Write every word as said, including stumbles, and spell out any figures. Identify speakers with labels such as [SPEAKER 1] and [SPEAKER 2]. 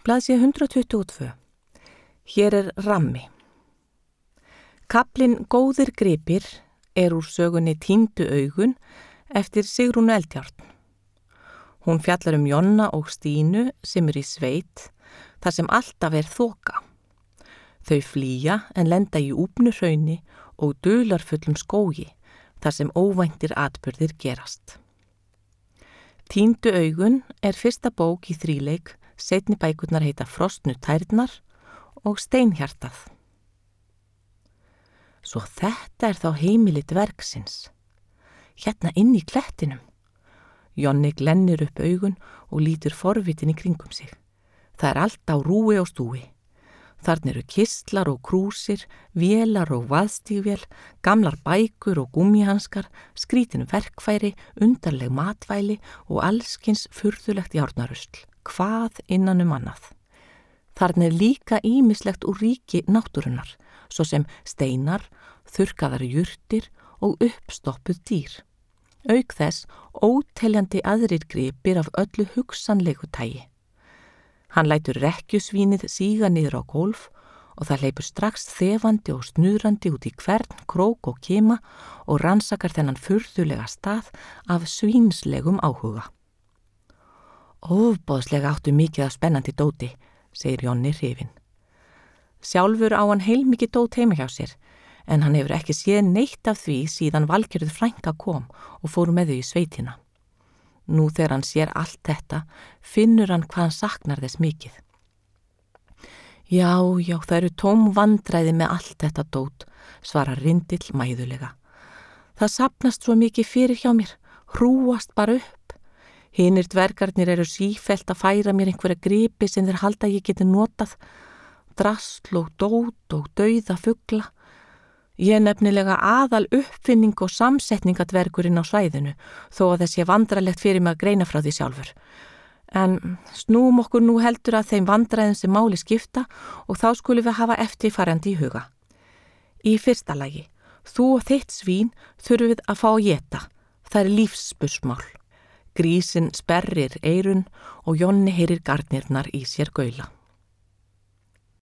[SPEAKER 1] Blaðsíða hundrað tuttugu og tvö. Hér er rammi. Kaflinn Góðir gripir er úr sögunni Týndu augun eftir Sigrúnu Eldjárn. Hún fjallar um Jonna og Stínu sem er í sveit, þar sem alltaf er þoka. Þau flýja en lenda í úpnu hrauni og dularfullum skógi, þar sem óvæntir atburðir gerast. Týndu augun er fyrsta bók í þríleik, seinni bækurnar heita Frostnu tærnar og Steinhjartað. Svo þetta er þá heimili dvergsins. Hérna inn í klettinum. Jonni glennir upp augun og lítur forvitin í kringum sig. Það er allt á rúi og stúi. Þarna eru kistlar og krúsir, vélar og vaðstígvél, gamlar bækur og gúmmíhanskar, skrítin verkfæri, undarleg matvæli og allskins furðulegt járnarusl. Hvað innan um annað. Þarna er líka ýmislegt úr ríki náttúrunnar, svo sem steinar, þurrkaðar jurtir og uppstoppuð dýr. Auk þess óteljandi aðrir gripir af öllu hugsanlegu tagi. Hann lætur rekkjusvínið síga niður á gólf og það hleypur strax þefandi og snuðrandi út í hvern krók og kima og rannsakar þennan furðulega stað af svínslegum áhuga. Ofboðslega áttu mikið af spennandi dóti, segir Jonni hrifinn. Sjálfur á hann heilmikið dót heima hjá sér, en hann hefur ekki séð neitt af því síðan Valgerður frænka kom og fór með þau í sveitina. Nú þegar hann sér allt þetta, finnur hann hvað hann saknar þess mikið. Já, já, það eru tóm vandræði með allt þetta dót, svarar Rindill mæðulega. Það safnast svo mikið fyrir hjá mér, hrúast bara upp. Hinir dvergarnir eru sífellt að færa mér einhverja gripi sem þeir halda að ég geti notað, drasl og dót og dauða fugla. Ég er nefnilega aðal uppfinning og samsetningadvergurinn á svæðinu, þó að þessi vandralegt fyrir mig að greina frá því sjálfur. En snúum okkur nú heldur að þeim vandræðum sem máli skipta og þá skulum við hafa eftirfarandi í huga. Í fyrsta lagi, þú og þitt svín þurfum við að fá að éta. Það er lífsspursmál. Grísin sperrir eyrun og Jonni heyrir garnirnar í sér gaula.